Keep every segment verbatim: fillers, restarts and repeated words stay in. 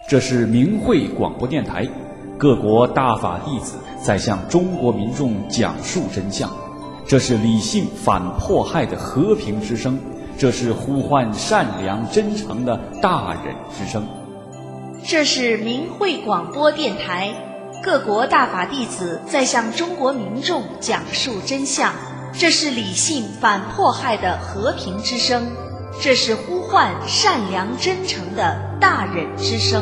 这是明慧广播电台，各国大法弟子在向中国民众讲述真相。这是理性反迫害的和平之声，这是呼唤善良真诚的大忍之声。 这是明慧广播电台，各国大法弟子在向中国民众讲述真相。这是理性反迫害的和平之声，这是呼唤善良真诚的大忍之声。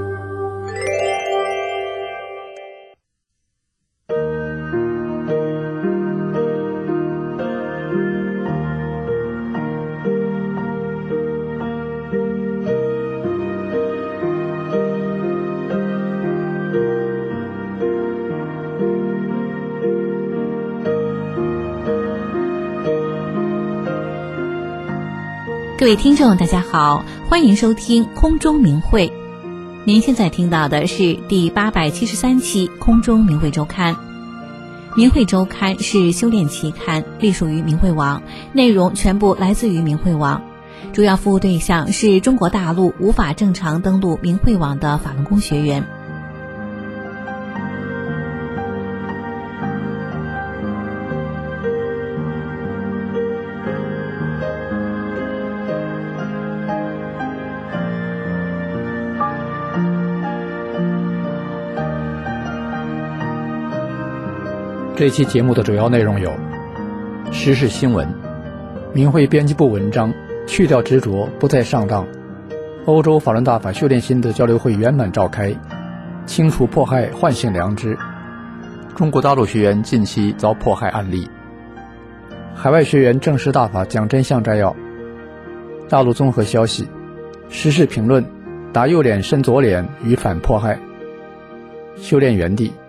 各位听众大家好，欢迎收听空中明慧。您现在听到的是第八百七十三期空中明慧周刊。明慧周刊是修炼期刊，隶属于明慧网，内容全部来自于明慧网，主要服务对象是中国大陆无法正常登录明慧网的法轮功学员。 这期节目的主要内容有：时事新闻、明慧编辑部文章去掉执着，不再上当；欧洲法轮大法修炼心得交流会圆满召开，清除迫害，唤醒良知；中国大陆学员近期遭迫害案例；海外学员正式大法讲真相摘要；大陆综合消息；时事评论，打右脸伸左脸与反迫害；修炼园地。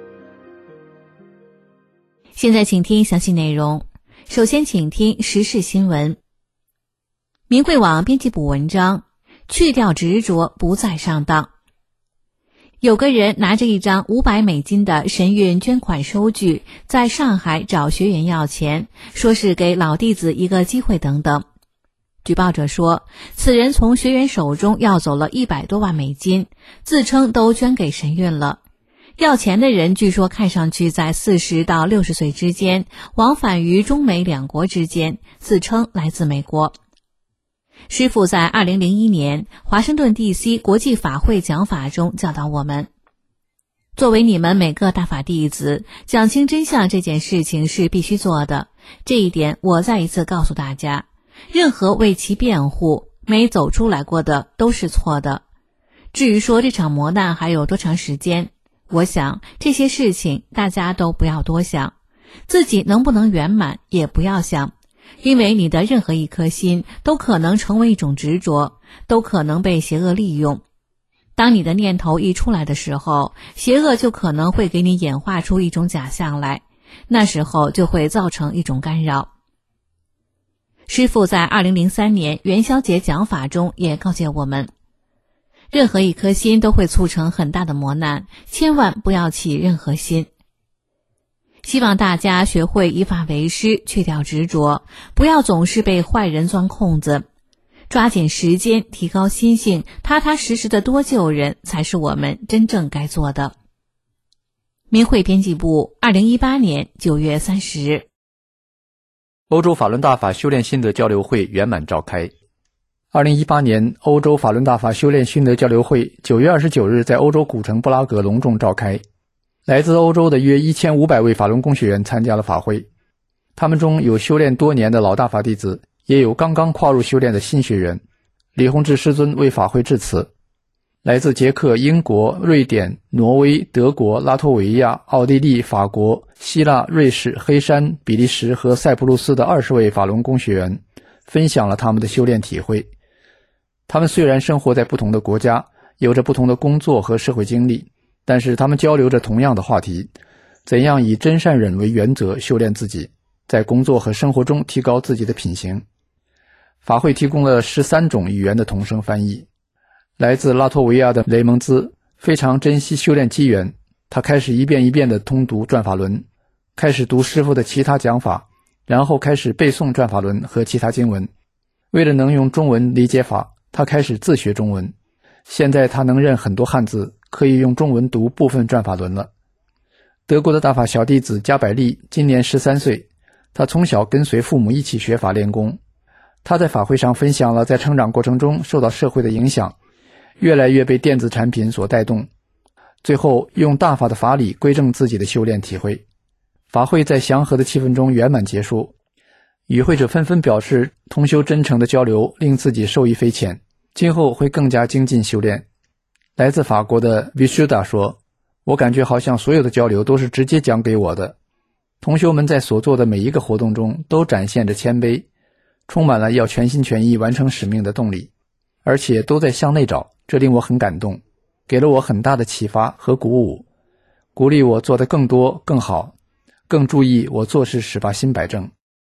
现在请听详细内容。首先请听时事新闻。明慧网编辑部文章，去掉执着，不再上当。有个人拿着一张五百美金的神韵捐款收据，在上海找学员要钱，说是给老弟子一个机会等等。举报者说，此人从学员手中要走了一百多万美金，自称都捐给神韵了。要钱的人据说看上去在四十到六十岁之间，往返于中美两国之间，自称来自美国。师父在二零零一年华盛顿 D C 国际法会讲法中教导我们，作为你们每个大法弟子，讲清真相这件事情是必须做的。这一点我再一次告诉大家，任何为其辩护没走出来过的都是错的。至于说这场磨难还有多长时间，我想这些事情大家都不要多想，自己能不能圆满也不要想，因为你的任何一颗心都可能成为一种执着，都可能被邪恶利用。当你的念头一出来的时候，邪恶就可能会给你演化出一种假象来，那时候就会造成一种干扰。师父在二零零三年元宵节讲法中也告诫我们，任何一颗心都会促成很大的磨难，千万不要起任何心。希望大家学会以法为师，去掉执着，不要总是被坏人钻空子，抓紧时间，提高心性，踏踏实实的多救人，才是我们真正该做的。明慧编辑部二零一八年九月三十日。 欧洲法轮大法修炼心得交流会圆满召开。二零一八年欧洲法轮大法修炼心得交流会九月二十九日在欧洲古城布拉格隆重召开，来自欧洲的约一千五百位法轮功学员参加了法会，他们中有修炼多年的老大法弟子，也有刚刚跨入修炼的新学员。李洪志师尊为法会致辞。来自捷克、英国、瑞典、挪威、德国、拉脱维亚、奥地利、法国、希腊、瑞士、黑山、比利时和塞浦路斯的二十位法轮功学员分享了他们的修炼体会。他们虽然生活在不同的国家，有着不同的工作和社会经历，但是他们交流着同样的话题，怎样以真善忍为原则修炼自己，在工作和生活中提高自己的品行。法会提供了十三种语言的同声翻译。来自拉脱维亚的雷蒙兹非常珍惜修炼机缘，他开始一遍一遍地通读转法轮，开始读师父的其他讲法，然后开始背诵转法轮和其他经文。为了能用中文理解法，他开始自学中文。 现在他能认很多汉字，可以用中文读部分转法轮了。德国的大法小弟子加百利今年十三岁，他从小跟随父母一起学法练功。他在法会上分享了在成长过程中受到社会的影响，越来越被电子产品所带动，最后用大法的法理归正自己的修炼体会。法会在祥和的气氛中圆满结束，与会者纷纷表示同修真诚的交流令自己受益匪浅，今后会更加精进修炼。来自法国的 Vishuddha 说，我感觉好像所有的交流都是直接讲给我的。同修们在所做的每一个活动中都展现着谦卑，充满了要全心全意完成使命的动力，而且都在向内找，这令我很感动，给了我很大的启发和鼓舞，鼓励我做得更多更好，更注意我做事时把心摆正。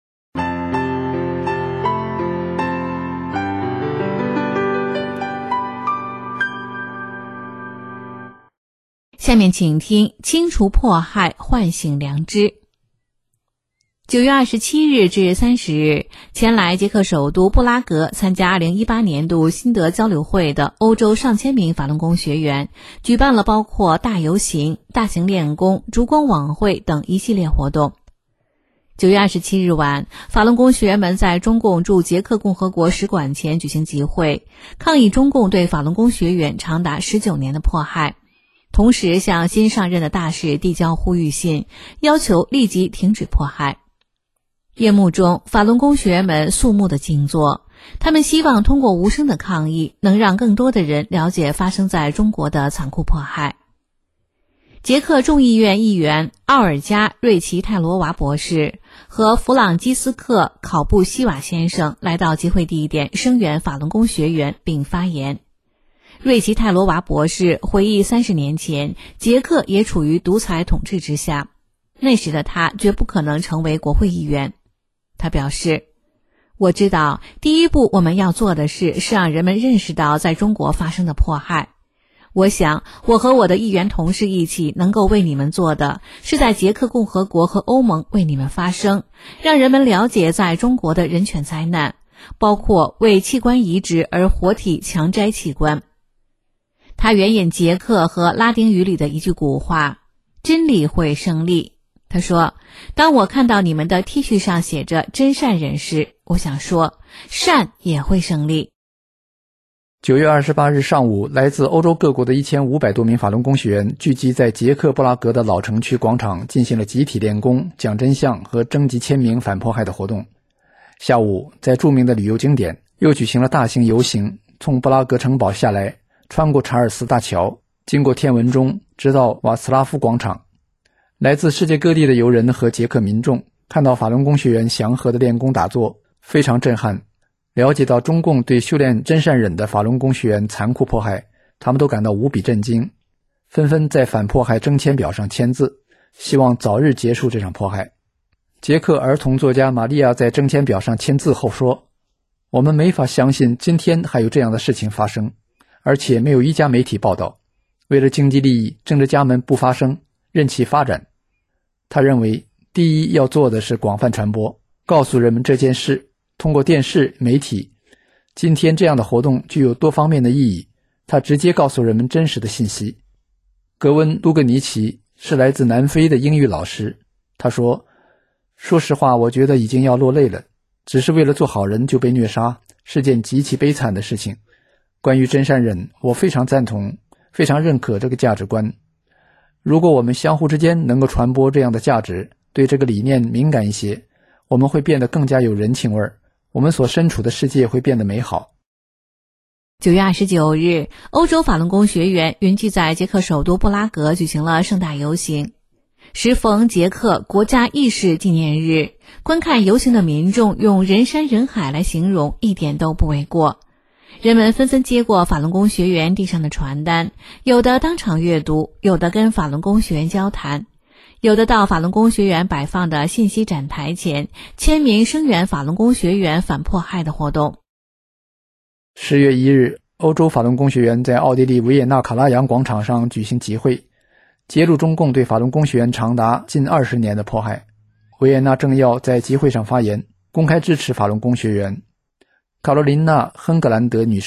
下面请听清除迫害，唤醒良知。九月二十七日至三十日，前来捷克首都布拉格参加二零一八年度新德交流会的欧洲上千名法轮功学员举办了包括大游行、大型练功、烛光晚会等一系列活动。九月二十七日晚，法轮功学员们在中共驻捷克共和国使馆前举行集会，抗议中共对法轮功学员长达十九年的迫害，同时向新上任的大使递交呼吁信，要求立即停止迫害。夜幕中，法轮功学员们肃穆的静坐，他们希望通过无声的抗议，能让更多的人了解发生在中国的残酷迫害。捷克众议院议员奥尔加·瑞奇泰罗娃博士和弗朗基斯克·考布西瓦先生来到集会地点声援法轮功学员并发言。瑞奇泰罗娃博士回忆三十年前，捷克也处于独裁统治之下，那时的他绝不可能成为国会议员。他表示，我知道第一步我们要做的事是让人们认识到在中国发生的迫害。我想我和我的议员同事一起能够为你们做的是在捷克共和国和欧盟为你们发声，让人们了解在中国的人权灾难，包括为器官移植而活体强摘器官。他援引捷克和拉丁语里的一句古话，真理会胜利。他说，当我看到你们的 T 恤上写着真善人时，我想说善也会胜利。 九月二十八日上午，来自欧洲各国的一千五百多名法轮功学员聚集在捷克布拉格的老城区广场，进行了集体练功、讲真相和征集签名反迫害的活动。下午，在著名的旅游景点又举行了大型游行，从布拉格城堡下来，穿过查尔斯大桥，经过天文钟，直到瓦茨拉夫广场。来自世界各地的游人和捷克民众看到法轮功学员祥和的练功打坐，非常震撼。了解到中共对修炼真善忍的法轮功学员残酷迫害，他们都感到无比震惊，纷纷在反迫害征签表上签字，希望早日结束这场迫害。捷克儿童作家玛利亚在征签表上签字后说，我们没法相信今天还有这样的事情发生，而且没有一家媒体报道。为了经济利益，政治家们不发声，任其发展。他认为，第一要做的是广泛传播，告诉人们这件事，通过电视、媒体。今天这样的活动具有多方面的意义，它直接告诉人们真实的信息。格温·卢格尼奇是来自南非的英语老师，他说，说实话，我觉得已经要落泪了，只是为了做好人就被虐杀，是件极其悲惨的事情。关于真善忍，我非常赞同，非常认可这个价值观。如果我们相互之间能够传播这样的价值，对这个理念敏感一些，我们会变得更加有人情味儿，我们所身处的世界会变得美好。 九月二十九日，欧洲法轮功学员云聚在捷克首都布拉格举行了盛大游行。时逢捷克国家意识纪念日，观看游行的民众用人山人海来形容一点都不为过。人们纷纷接过法轮功学员递上的传单，有的当场阅读，有的跟法轮功学员交谈，有的到法轮功学员摆放的信息展台前签名声援法轮功学员反迫害的活动。 十月一日，欧洲法轮功学员在奥地利维也纳卡拉扬广场上举行集会，揭露中共对法轮功学员长达近二十年的迫害。维也纳政要在集会上发言，公开支持法轮功学员。卡罗琳娜·亨格兰德女士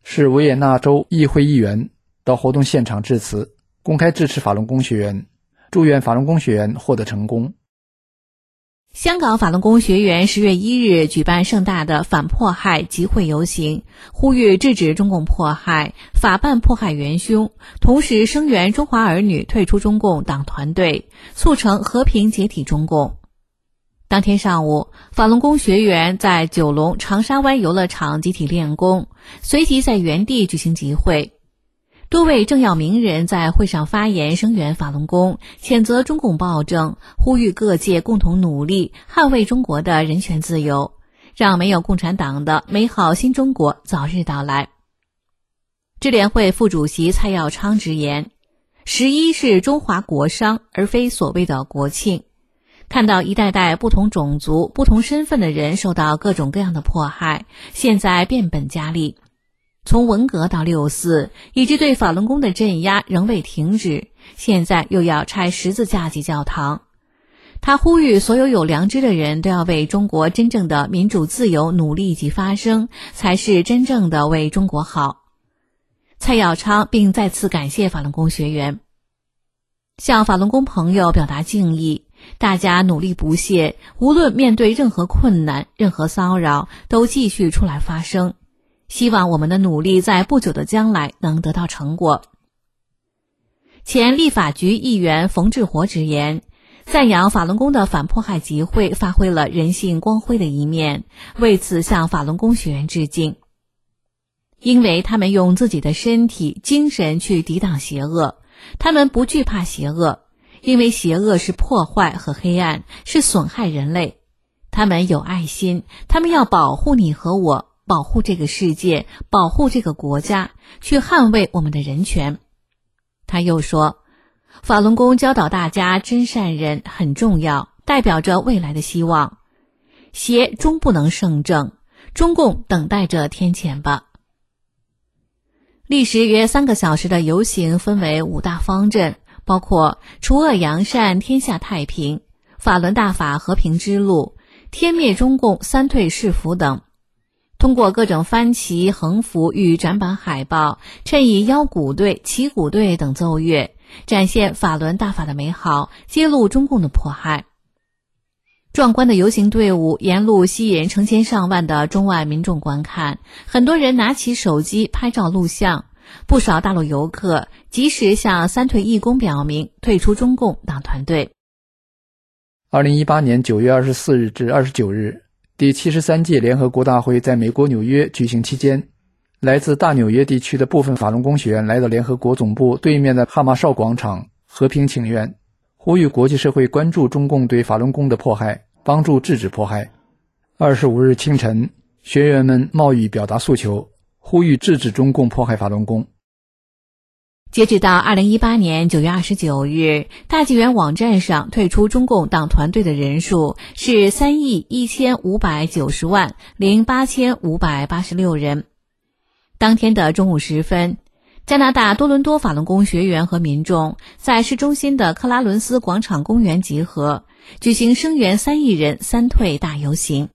市维也纳州议会议员到活动现场致辞，公开支持法轮功学员，祝愿法轮功学员获得成功。 香港法轮功学员十月一日举办盛大的反迫害集会游行，呼吁制止中共迫害，法办迫害元凶，同时声援中华儿女退出中共党团队，促成和平解体中共。当天上午，法轮功学员在九龙长沙湾游乐场集体练功，随即在原地举行集会。多位政要名人在会上发言，声援法轮功，谴责中共暴政，呼吁各界共同努力，捍卫中国的人权自由，让没有共产党的美好新中国早日到来。支联会副主席蔡耀昌直言，十一是中华国殇，而非所谓的国庆。看到一代代不同种族、不同身份的人受到各种各样的迫害，现在变本加厉。从文革到六四，以及对法轮功的镇压仍未停止，现在又要拆十字架及教堂。他呼吁所有有良知的人都要为中国真正的民主自由努力及发声，才是真正的为中国好。蔡耀昌并再次感谢法轮功学员，向法轮功朋友表达敬意，大家努力不懈，无论面对任何困难、任何骚扰，都继续出来发声。希望我们的努力在不久的将来能得到成果。前立法局议员冯志活直言，赞扬法轮功的反迫害集会发挥了人性光辉的一面，为此向法轮功学员致敬。因为他们用自己的身体、精神去抵挡邪恶，他们不惧怕邪恶，因为邪恶是破坏和黑暗，是损害人类。他们有爱心，他们要保护你和我，保护这个世界，保护这个国家，去捍卫我们的人权。他又说，法轮功教导大家真善人很重要，代表着未来的希望。邪终不能胜正，中共等待着天谴吧。历时约三个小时的游行分为五大方阵，包括除恶扬善、天下太平、法轮大法和平之路、天灭中共、三退是福等。通过各种帆旗、横幅与展板海报，衬以腰鼓队、旗鼓队等奏乐，展现法轮大法的美好，揭露中共的迫害。壮观的游行队伍沿路吸引成千上万的中外民众观看，很多人拿起手机拍照录像，不少大陆游客及时向三退义工表明退出中共党团队。 二零一八年九月二十四日至二十九日，第七十三届联合国大会在美国纽约举行期间，来自大纽约地区的部分法轮功学员来到联合国总部对面的哈马哨广场和平请愿，呼吁国际社会关注中共对法轮功的迫害，帮助制止迫害。二十五日清晨，学员们冒雨表达诉求，呼吁制止中共迫害法轮功。 截止到二零一八年九月二十九日，大纪元网站上退出中共党团队的人数是三亿一千五百九十万零八千五百八十六人。当天的中午时分，加拿大多伦多法轮功学员和民众在市中心的克拉伦斯广场公园集合，举行声援三亿人三退大游行。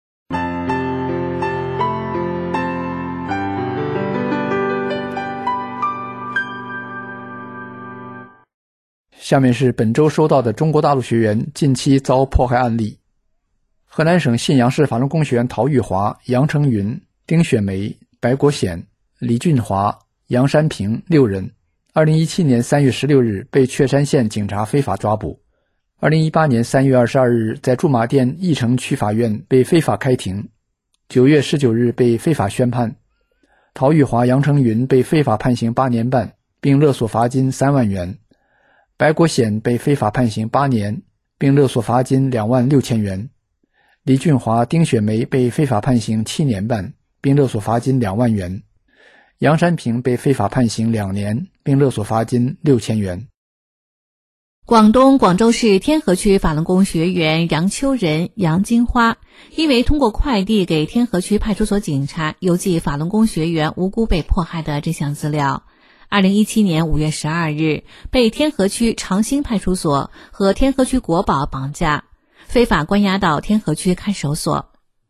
下面是本周收到的中国大陆学员近期遭迫害案例。河南省信阳市法轮功学员陶玉华、杨成云、丁雪梅、白国显、李俊华、杨山平六人，二零一七年三月十六日被确山县警察非法抓捕。二零一八年三月二十二日在驻马店义城区法院被非法开庭。九月十九日被非法宣判。陶玉华、杨成云被非法判刑八年半，并勒索罚金三万元。白国显被非法判刑八年，并勒索罚金两万六千元。李俊华、丁雪梅被非法判刑七年半，并勒索罚金两万元。杨山平被非法判刑两年，并勒索罚金六千元。 广东广州市天河区法轮功学员杨秋仁、杨金花，因为通过快递给天河区派出所警察邮寄法轮功学员无辜被迫害的真相资料，二零一七年五月十二日被天河区长兴派出所和天河区国保绑架，非法关押到天河区看守所。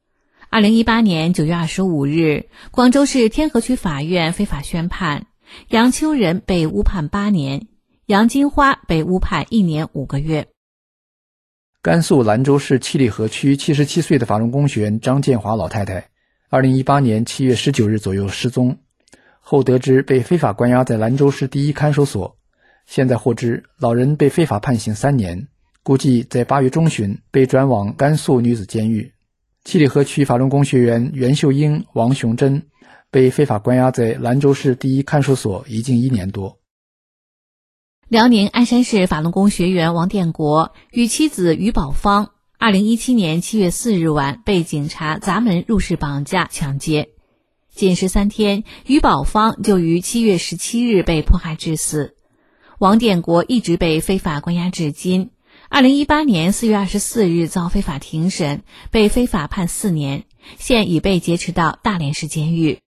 二零一八年九月二十五日，广州市天河区法院非法宣判，杨秋仁被误判八年，杨金花被误判一年五个月。 甘肃兰州市七里河区七十七岁的法轮功学员张建华老太太，二零一八年七月十九日左右失踪，后得知被非法关押在兰州市第一看守所，现在获知老人被非法判刑三年，估计在八月中旬被转往甘肃女子监狱。七里河区法轮功学员袁秀英、王雄珍被非法关押在兰州市第一看守所已经一年多。 辽宁鞍山市法轮功学员王殿国与妻子于宝芳二零一七年七月四日晚被警察砸门入室绑架抢劫，仅十三天，于宝芳就于七月十七日被迫害致死。王殿国一直被非法关押至今，二零一八年四月二十四日遭非法庭审，被非法判四年，现已被劫持到大连市监狱。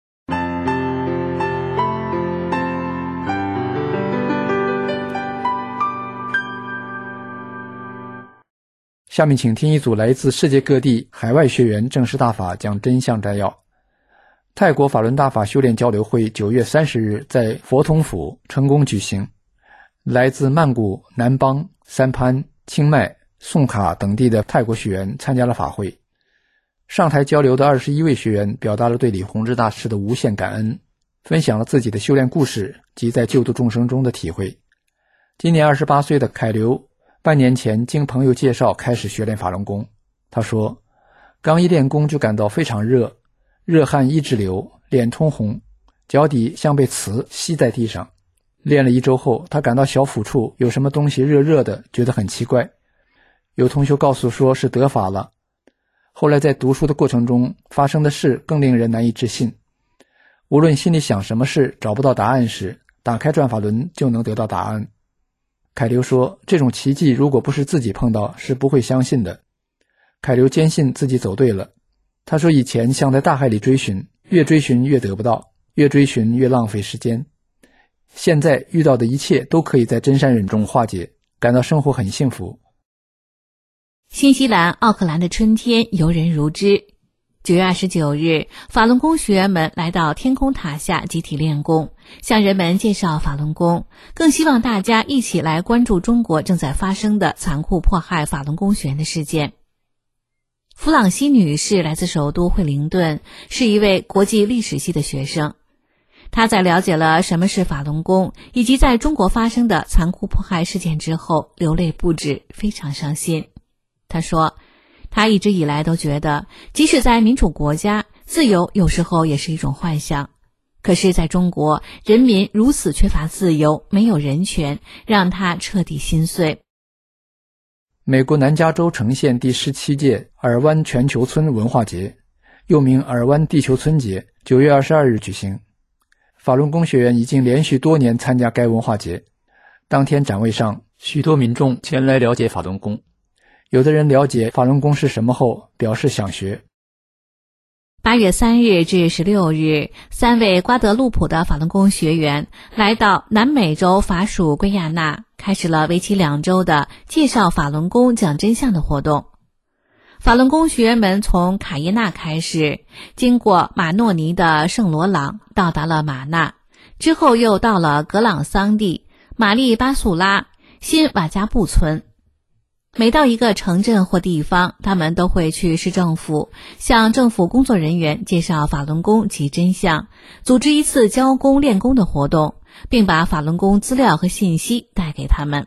下面请听一组来自世界各地海外学员正式大法讲真相摘要。泰国法轮大法修炼交流会九月三十日在佛统府成功举行，来自曼谷、南邦、三藩、清迈、宋卡等地的泰国学员参加了法会。上台交流的二十一位学员表达了对李洪志大师的无限感恩，分享了自己的修炼故事及在救度众生中的体会。今年二十八岁的凯流半年前经朋友介绍开始学练法轮功。他说，刚一练功就感到非常热，热汗一直流，脸通红，脚底像被瓷吸在地上。练了一周后，他感到小腹处有什么东西热热的，觉得很奇怪。有同学告诉说是得法了。后来在读书的过程中发生的事更令人难以置信。无论心里想什么事找不到答案时，打开转法轮就能得到答案。凯流说，这种奇迹如果不是自己碰到是不会相信的。凯流坚信自己走对了。他说，以前像在大海里追寻，越追寻越得不到，越追寻越浪费时间。现在遇到的一切都可以在真善忍中化解，感到生活很幸福。 新西兰奥克兰的春天游人如织。九月二十九日，法轮功学员们来到天空塔下集体练功，向人们介绍法轮功，更希望大家一起来关注中国正在发生的残酷迫害法轮功学员的事件。弗朗西女士来自首都惠灵顿，是一位国际历史系的学生。她在了解了什么是法轮功以及在中国发生的残酷迫害事件之后，流泪不止，非常伤心。她说，她一直以来都觉得，即使在民主国家，自由有时候也是一种幻想。可是在中国，人民如此缺乏自由，没有人权，让她彻底心碎。 美国南加州城县第十七届尔湾全球村文化节，又名尔湾地球村节，九月二十二日举行。法轮功学员已经连续多年参加该文化节。当天展位上，许多民众前来了解法轮功。有的人了解法轮功是什么后，表示想学。 八月三日至十六日，三位瓜德路普的法轮功学员来到南美洲法属圭亚那，开始了为期两周的介绍法轮功讲真相的活动。法轮功学员们从卡耶纳开始，经过马诺尼的圣罗朗，到达了马纳，之后又到了格朗桑蒂、玛丽巴素拉、新瓦加布村。每到一个城镇或地方，他们都会去市政府，向政府工作人员介绍法轮功及真相，组织一次教功练功的活动，并把法轮功资料和信息带给他们。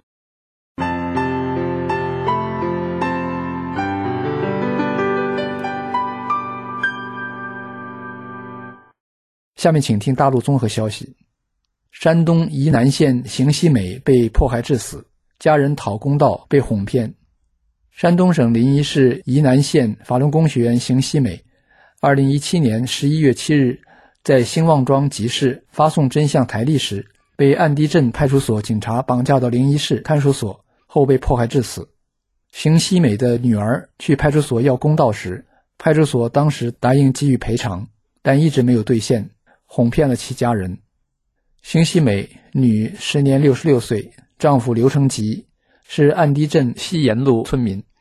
下面请听大陆综合消息。山东沂南县邢希美被迫害致死，家人讨公道被哄骗。山东省临沂市沂南县法轮功学员邢希美二零一七年十一月七日在兴旺庄集市发送真相台历时，被安迪镇派出所警察绑架到临沂市看守所后被迫害致死。邢希美的女儿去派出所要公道时，派出所当时答应给予赔偿，但一直没有兑现，哄骗了其家人。邢希美，女，时年六十六岁，丈夫刘成吉，是安迪镇西沿路村民。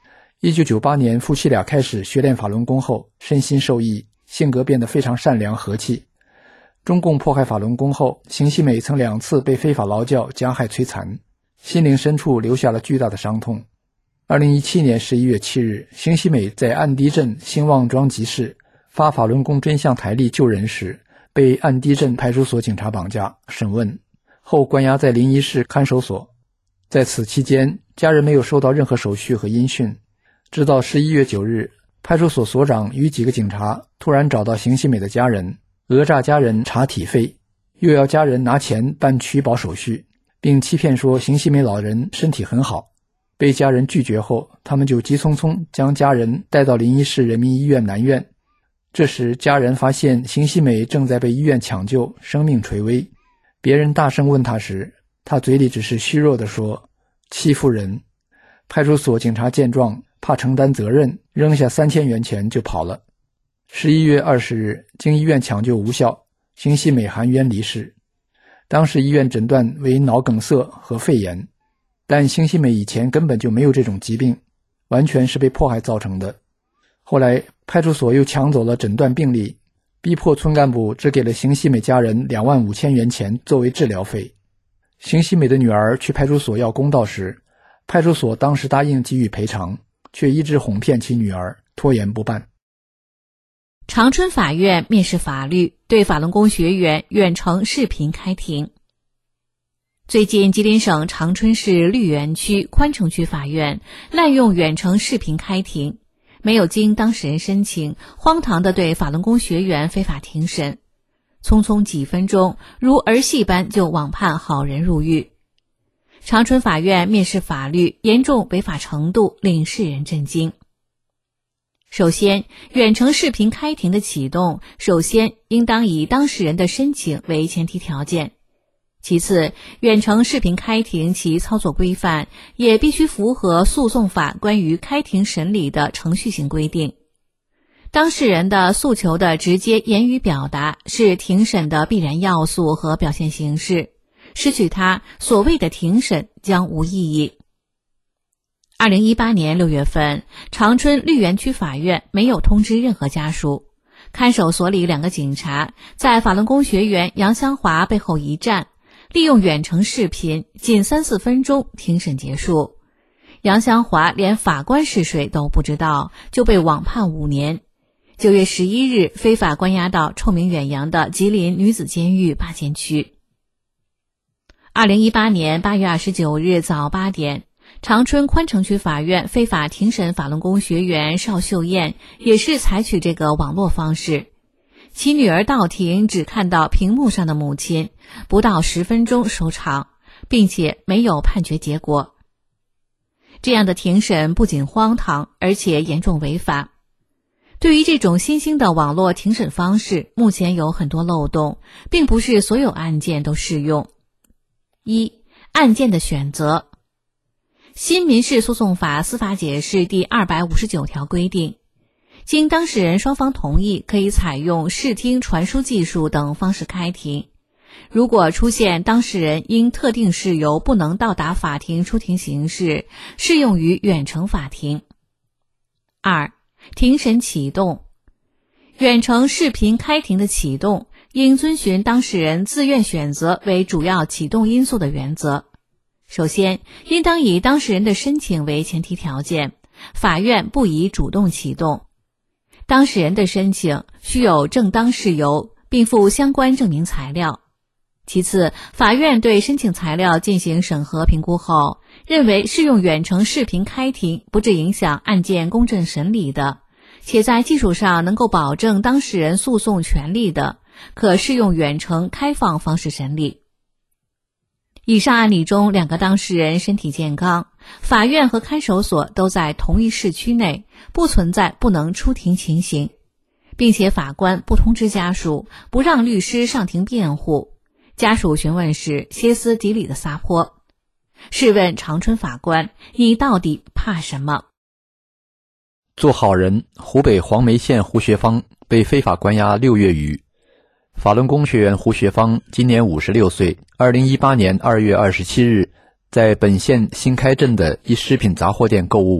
一九九八年，夫妻俩开始学练法轮功后，身心受益，性格变得非常善良和气。中共迫害法轮功后，邢锡美曾两次被非法劳教加害摧残，心灵深处留下了巨大的伤痛。二零一七年十一月七日，邢锡美在岸堤镇兴旺庄集市发法轮功真相台历救人时，被岸堤镇派出所警察绑架审问，后关押在临沂市看守所。在此期间，家人没有收到任何手续和音讯，直到十一月九日，派出所所长与几个警察突然找到邢锡美的家人，讹诈家人查体费，又要家人拿钱办取保手续，并欺骗说邢锡美老人身体很好。被家人拒绝后，他们就急匆匆将家人带到临沂市人民医院南院。这时家人发现邢锡美正在被医院抢救，生命垂危。别人大声问他时，他嘴里只是虚弱地说欺负人。派出所警察见状，怕承担责任，扔下三千元钱就跑了。十一月二十日，经医院抢救无效，邢锡美含冤离世。当时医院诊断为脑梗塞和肺炎，但邢锡美以前根本就没有这种疾病，完全是被迫害造成的。后来派出所又抢走了诊断病历，逼迫村干部只给了邢锡美家人两万五千元钱作为治疗费。邢锡美的女儿去派出所要公道时，派出所当时答应给予赔偿，却一直哄骗其女儿，拖延不办。 长春法院面试法律，对法轮功学员远程视频开庭。最近，吉林省长春市绿园区宽城区法院滥用远程视频开庭，没有经当事人申请，荒唐地对法轮功学员非法庭审，匆匆几分钟，如儿戏般就网判好人入狱。长春法院面试法律，严重违法程度令世人震惊。首先，远程视频开庭的启动，首先应当以当事人的申请为前提条件。其次，远程视频开庭其操作规范也必须符合诉讼法关于开庭审理的程序性规定。当事人的诉求的直接言语表达是庭审的必然要素和表现形式，失去它，所谓的庭审将无意义。二零一八年六月份，长春绿园区法院没有通知任何家属，看守所里两个警察在法轮功学员杨香华背后一站，利用远程视频，仅三四分钟庭审结束。杨香华连法官是谁都不知道，就被网判五年。九月十一日，非法关押到臭名远扬的吉林女子监狱八监区。二零一八年八月二十九日早八点，长春宽城区法院非法庭审法轮功学员邵秀燕，也是采取这个网络方式。其女儿到庭只看到屏幕上的母亲，不到十分钟收场，并且没有判决结果。这样的庭审不仅荒唐，而且严重违法。对于这种新兴的网络庭审方式，目前有很多漏洞，并不是所有案件都适用。一、案件的选择。新民事诉讼法司法解释第二百五十九条规定，经当事人双方同意，可以采用视听传输技术等方式开庭。如果出现当事人因特定事由不能到达法庭出庭形式，适用于远程法庭。二、庭审启动。远程视频开庭的启动，应遵循当事人自愿选择为主要启动因素的原则。首先，应当以当事人的申请为前提条件，法院不宜主动启动。当事人的申请需有正当事由，并附相关证明材料。其次，法院对申请材料进行审核评估后，认为适用远程视频开庭不致影响案件公正审理的，且在技术上能够保证当事人诉讼权利的，可适用远程开放方式审理。以上案例中，两个当事人身体健康，法院和看守所都在同一市区内，不存在不能出庭情形，并且法官不通知家属，不让律师上庭辩护，家属询问时歇斯底里的撒泼。试问长春法官，你到底怕什么？ 做好人，湖北黄梅县胡学芳被非法关押六月余。法轮功学员胡学芳今年五十六岁，二零一八年二月二十七日在本县新开镇的一食品杂货店购物，并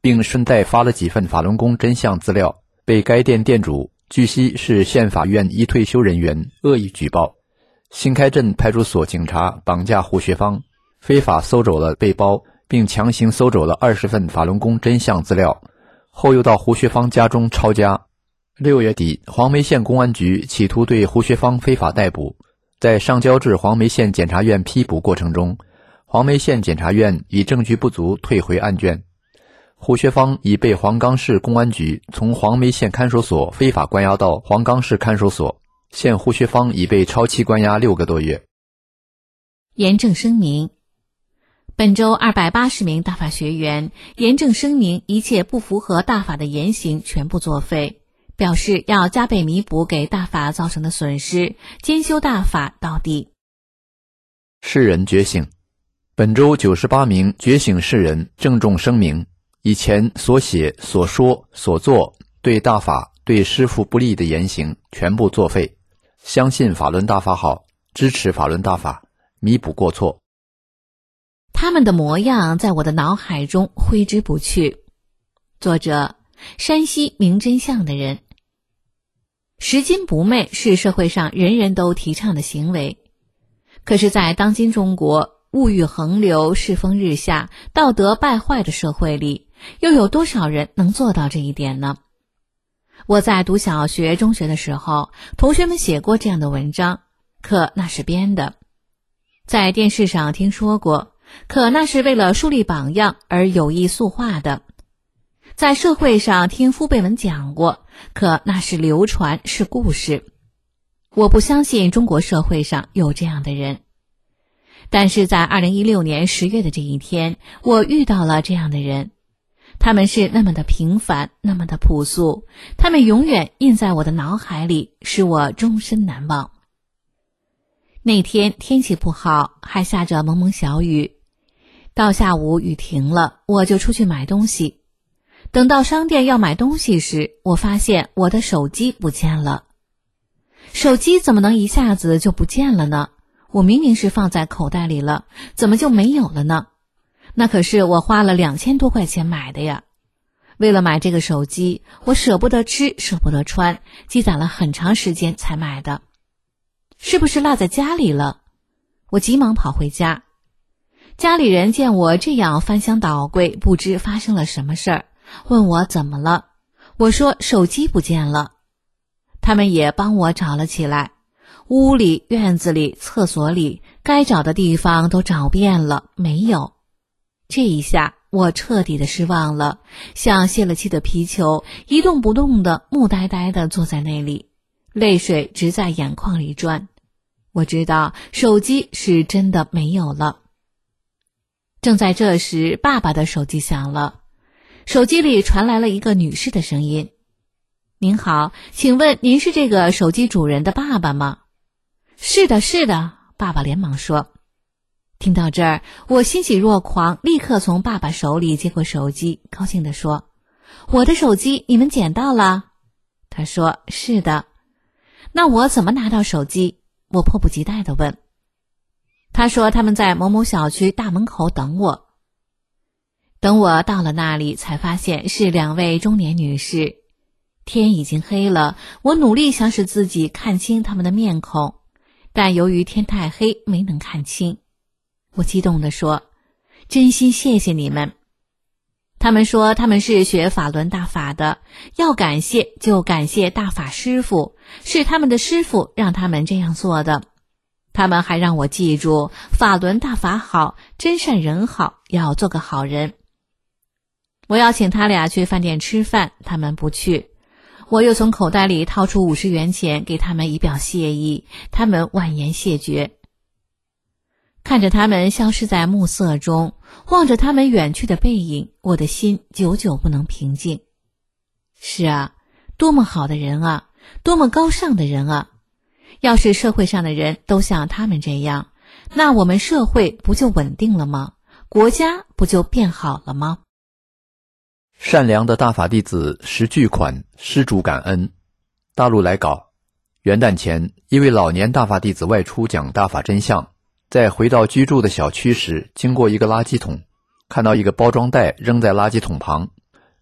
并顺带发了几份法轮功真相资料，被该店店主据悉是县法院一退休人员恶意举报。新开镇派出所警察绑架胡学芳，非法搜走了背包，并强行搜走了二十份法轮功真相资料，后又到胡学芳家中抄家。六月底，黄梅县公安局企图对胡学芳非法逮捕，在上交至黄梅县检察院批捕过程中，黄梅县检察院以证据不足退回案卷。胡学芳已被黄冈市公安局从黄梅县看守所非法关押到黄冈市看守所，现胡学芳已被超期关押六个多月。 严正声明：本周二百八十名大法学员严正声明，一切不符合大法的言行全部作废，表示要加倍弥补给大法造成的损失，坚修大法到底。 世人觉醒。本周九十八名觉醒世人郑重声明，以前所写、所说、所做对大法、对师父不利的言行全部作废，相信法轮大法好，支持法轮大法，弥补过错。 他们的模样在我的脑海中挥之不去。作者：山西明真相的人。拾金不昧是社会上人人都提倡的行为，可是在当今中国物欲横流、世风日下、道德败坏的社会里，又有多少人能做到这一点呢？我在读小学、中学的时候，同学们写过这样的文章，可那是编的；在电视上听说过，可那是为了树立榜样而有意塑化的；在社会上听父辈们讲过，可那是流传，是故事。我不相信中国社会上有这样的人。但是在二零一六年十月的这一天，我遇到了这样的人。他们是那么的平凡，那么的朴素，他们永远印在我的脑海里，使我终身难忘。那天天气不好，还下着蒙蒙小雨。到下午雨停了，我就出去买东西。等到商店要买东西时，我发现我的手机不见了。手机怎么能一下子就不见了呢？我明明是放在口袋里了，怎么就没有了呢？那可是我花了两千多块钱买的呀。为了买这个手机，我舍不得吃，舍不得穿，积攒了很长时间才买的。是不是落在家里了？我急忙跑回家。家里人见我这样翻箱倒柜，不知发生了什么事儿，问我怎么了。我说手机不见了。他们也帮我找了起来，屋里、院子里、厕所里，该找的地方都找遍了，没有。这一下我彻底的失望了，像泄了气的皮球，一动不动的木呆呆的坐在那里，泪水直在眼眶里转。我知道手机是真的没有了。正在这时，爸爸的手机响了，手机里传来了一个女士的声音：您好，请问您是这个手机主人的爸爸吗？是的，是的，爸爸连忙说。听到这儿，我欣喜若狂，立刻从爸爸手里接过手机，高兴地说：我的手机你们捡到了？他说：是的。那我怎么拿到手机？我迫不及待地问。他说他们在某某小区大门口等我。等我到了那里，才发现是两位中年女士。天已经黑了，我努力想使自己看清他们的面孔，但由于天太黑，没能看清。我激动地说：真心谢谢你们。他们说他们是学法轮大法的，要感谢就感谢大法师父，是他们的师父让他们这样做的。他们还让我记住法轮大法好，真善人好，要做个好人。我要请他俩去饭店吃饭，他们不去。我又从口袋里掏出五十元钱给他们以表谢意，他们婉言谢绝。看着他们消失在暮色中，望着他们远去的背影，我的心久久不能平静。是啊，多么好的人啊，多么高尚的人啊！要是社会上的人都像他们这样，那我们社会不就稳定了吗？国家不就变好了吗？ 善良的大法弟子拾巨款，施主感恩。大陆来稿：元旦前，一位老年大法弟子外出讲大法真相，在回到居住的小区时，经过一个垃圾桶，看到一个包装袋扔在垃圾桶旁，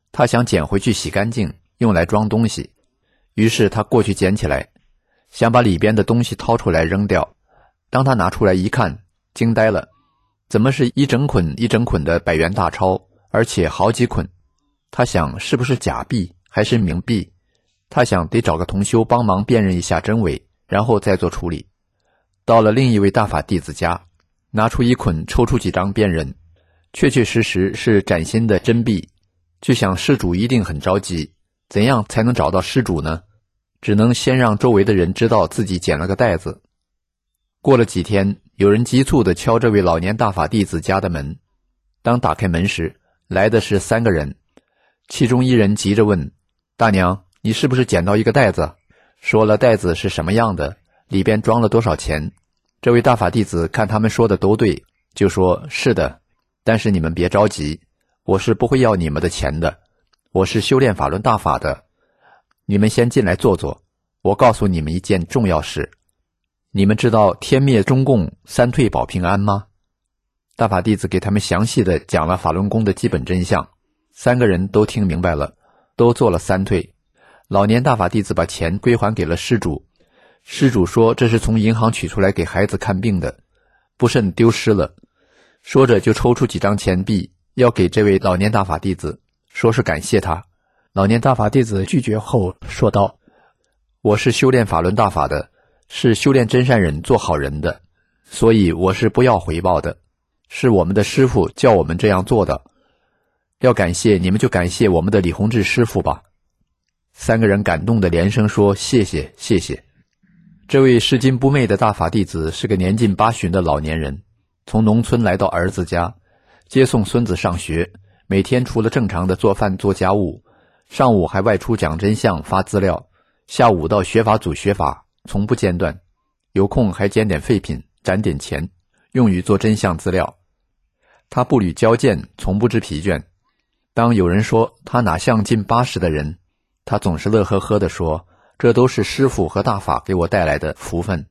他想捡回去洗干净，用来装东西。于是他过去捡起来，想把里边的东西掏出来扔掉。当他拿出来一看，惊呆了，怎么是一整捆一整捆的百元大钞，而且好几捆。他想是不是假币还是冥币，他想得找个同修帮忙辨认一下真伪，然后再做处理。到了另一位大法弟子家，拿出一捆，抽出几张辨认，确确实实是崭新的真币。就想施主一定很着急，怎样才能找到施主呢？只能先让周围的人知道自己捡了个袋子。过了几天，有人急促地敲这位老年大法弟子家的门。当打开门时，来的是三个人，其中一人急着问：大娘，你是不是捡到一个袋子？说了袋子是什么样的，里边装了多少钱。这位大法弟子看他们说的都对，就说：是的，但是你们别着急，我是不会要你们的钱的，我是修炼法轮大法的。你们先进来坐坐，我告诉你们一件重要事。你们知道天灭中共，三退保平安吗？大法弟子给他们详细的讲了法轮功的基本真相，三个人都听明白了，都做了三退。老年大法弟子把钱归还给了施主，施主说这是从银行取出来给孩子看病的，不慎丢失了。说着就抽出几张钱币要给这位老年大法弟子，说是感谢他。老年大法弟子拒绝后说道：我是修炼法轮大法的，是修炼真善忍做好人的，所以我是不要回报的，是我们的师父叫我们这样做的，要感谢你们就感谢我们的李洪志师父吧。三个人感动的连声说谢谢谢谢。这位拾金不昧的大法弟子是个年近八旬的老年人，从农村来到儿子家接送孙子上学，每天除了正常的做饭做家务，上午还外出讲真相发资料，下午到学法组学法，从不间断，有空还捡点废品攒点钱，用于做真相资料。他步履矫健，从不知疲倦。当有人说他哪像近八十的人，他总是乐呵呵地说，这都是师父和大法给我带来的福分。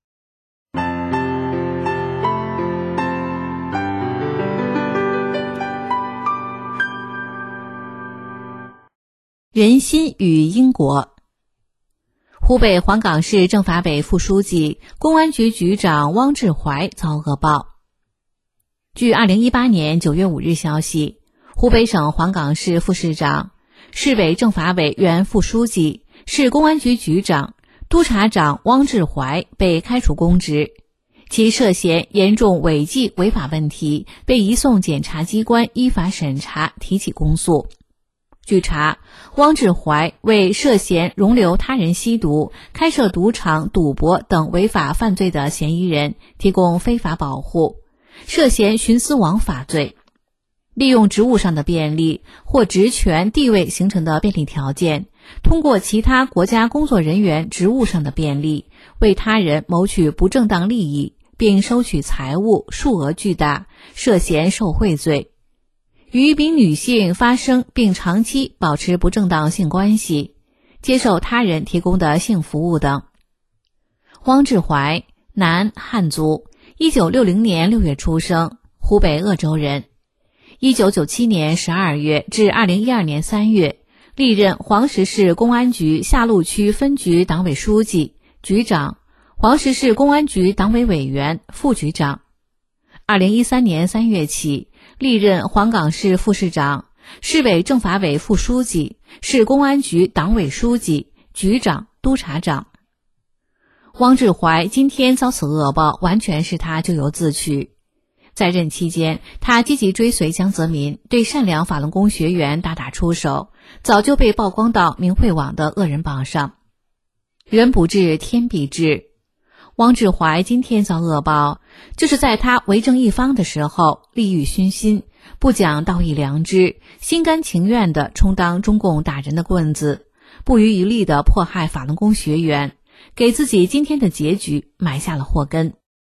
人心与因果。湖北黄冈市政法委副书记、公安局局长汪志怀遭恶报。据二零一八年九月五日消息，湖北省黄冈市副市长、市委政法委原副书记、市公安局局长、督察长汪志怀被开除公职，其涉嫌严重违纪违法问题被移送检察机关依法审查，提起公诉。据查，汪志怀为涉嫌容留他人吸毒、开设赌场、赌博等违法犯罪的嫌疑人提供非法保护，涉嫌徇私枉法罪。利用职务上的便利或职权地位形成的便利条件，通过其他国家工作人员职务上的便利，为他人谋取不正当利益，并收取财物数额巨大，涉嫌受贿罪。与一名女性发生并长期保持不正当性关系，接受他人提供的性服务等。汪志怀，男，汉族，一九六零年六月出生，湖北鄂州人。一九九七年十二月至二零一二年三月，历任黄石市公安局下路区分局党委书记、局长，黄石市公安局党委委员、副局长。二零一三年三月起，历任黄冈市副市长、市委政法委副书记、市公安局党委书记、局长、督察长。汪志怀今天遭此恶报，完全是他咎由自取。在任期间，他积极追随江泽民，对善良法轮功学员大打出手，早就被曝光到明慧网的恶人榜上。人不治，天必治。汪志怀今天遭恶报，就是在他为正一方的时候，利欲熏心，不讲道义良知，心甘情愿地充当中共打人的棍子，不遗余力地迫害法轮功学员，给自己今天的结局埋下了祸根。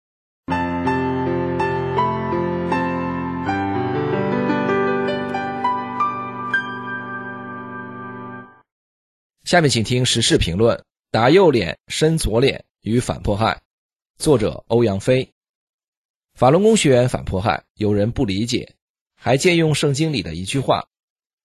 下面请听时事评论：打右脸伸左脸与反迫害，作者欧阳飞。法轮功学员反迫害，有人不理解，还借用圣经里的一句话：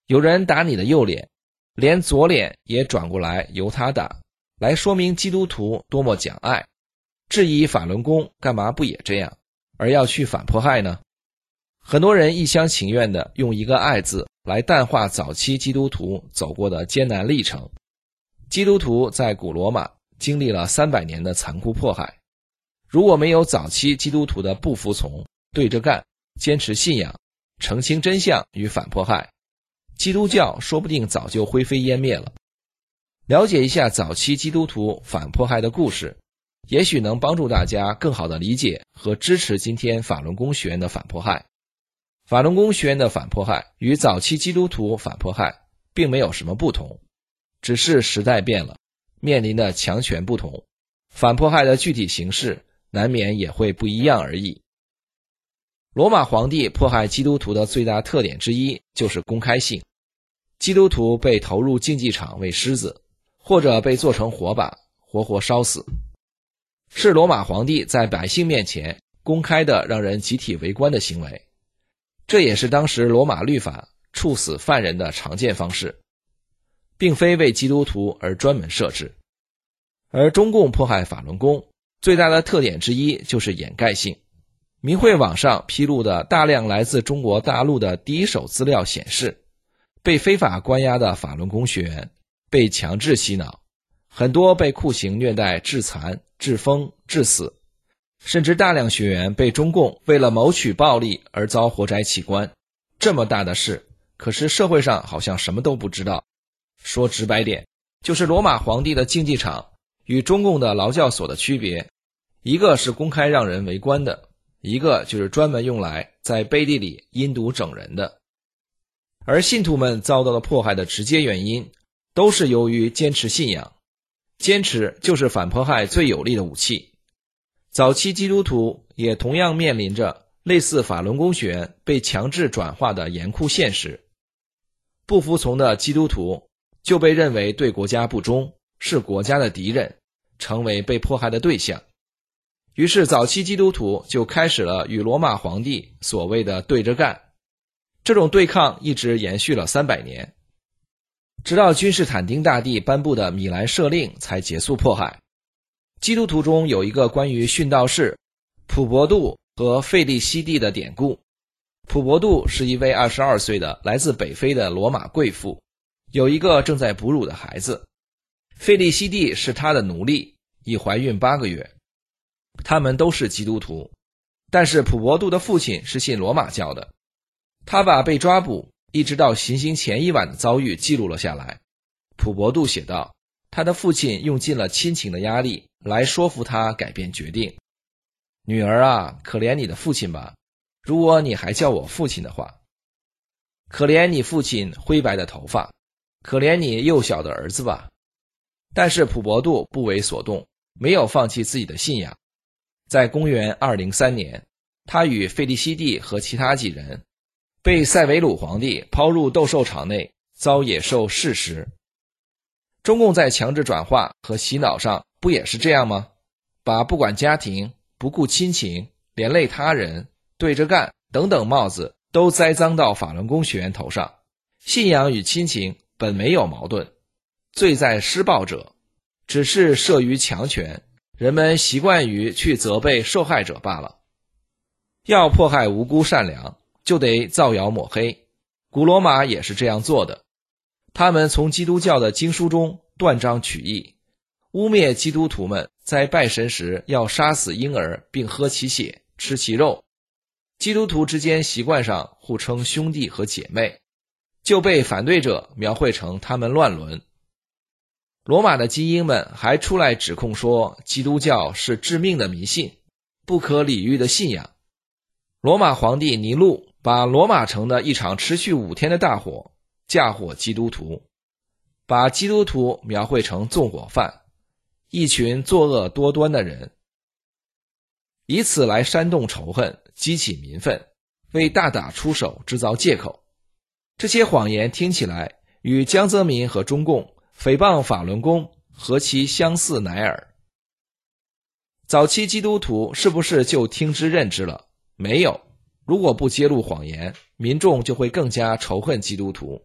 有人打你的右脸，连左脸也转过来由他打，来说明基督徒多么讲爱，质疑法轮功干嘛不也这样，而要去反迫害呢？很多人一厢情愿地用一个爱字来淡化早期基督徒走过的艰难历程。基督徒在古罗马经历了三百年的残酷迫害，如果没有早期基督徒的不服从、对着干、坚持信仰、澄清真相与反迫害，基督教说不定早就灰飞烟灭了。了解一下早期基督徒反迫害的故事，也许能帮助大家更好地理解和支持今天法轮功学员的反迫害。法轮功学员的反迫害与早期基督徒反迫害并没有什么不同，只是时代变了，面临的强权不同，反迫害的具体形式难免也会不一样而已。罗马皇帝迫害基督徒的最大特点之一就是公开性，基督徒被投入竞技场喂狮子，或者被做成火把活活烧死，是罗马皇帝在百姓面前公开的让人集体围观的行为，这也是当时罗马律法处死犯人的常见方式，并非为基督徒而专门设置。而中共迫害法轮功最大的特点之一就是掩盖性。明慧网上披露的大量来自中国大陆的第一手资料显示，被非法关押的法轮功学员被强制洗脑，很多被酷刑虐待致残、致疯、致死，甚至大量学员被中共为了谋取暴利而遭活摘器官。这么大的事，可是社会上好像什么都不知道。说直白点，就是罗马皇帝的竞技场与中共的劳教所的区别，一个是公开让人围观的，一个就是专门用来在背地里阴毒整人的。而信徒们遭到了迫害的直接原因，都是由于坚持信仰。坚持就是反迫害最有力的武器。早期基督徒也同样面临着类似法轮功学员被强制转化的严酷现实。不服从的基督徒就被认为对国家不忠，是国家的敌人，成为被迫害的对象。于是早期基督徒就开始了与罗马皇帝所谓的对着干。这种对抗一直延续了三百年，直到君士坦丁大帝颁布的米兰赦令才结束迫害。基督徒中有一个关于殉道士普伯杜和费利西蒂的典故。普伯杜是一位二十二岁的来自北非的罗马贵妇，有一个正在哺乳的孩子。费利西蒂是他的奴隶，已怀孕八个月。他们都是基督徒，但是普伯杜的父亲是信罗马教的。他把被抓捕一直到行刑前一晚的遭遇记录了下来。普伯杜写道，他的父亲用尽了亲情的压力来说服他改变决定。女儿啊，可怜你的父亲吧，如果你还叫我父亲的话。可怜你父亲灰白的头发，可怜你幼小的儿子吧。但是普伯杜不为所动，没有放弃自己的信仰。在公元二零三年，他与费利西蒂和其他几人被塞维鲁皇帝抛入斗兽场内，遭野兽噬食。中共在强制转化和洗脑上不也是这样吗？把不管家庭、不顾亲情、连累他人、对着干等等帽子都栽赃到法轮功学员头上。信仰与亲情本没有矛盾，罪在施暴者，只是慑于强权，人们习惯于去责备受害者罢了。要迫害无辜善良，就得造谣抹黑。古罗马也是这样做的，他们从基督教的经书中断章取义，污蔑基督徒们在拜神时要杀死婴儿并喝其血、吃其肉。基督徒之间习惯上互称兄弟和姐妹，就被反对者描绘成他们乱伦。罗马的精英们还出来指控说，基督教是致命的迷信，不可理喻的信仰。罗马皇帝尼禄把罗马城的一场持续五天的大火嫁祸基督徒，把基督徒描绘成纵火犯，一群作恶多端的人，以此来煽动仇恨，激起民愤，为大打出手制造借口。这些谎言听起来与江泽民和中共诽谤法轮功何其相似乃尔。早期基督徒是不是就听之任之了？没有。如果不揭露谎言，民众就会更加仇恨基督徒，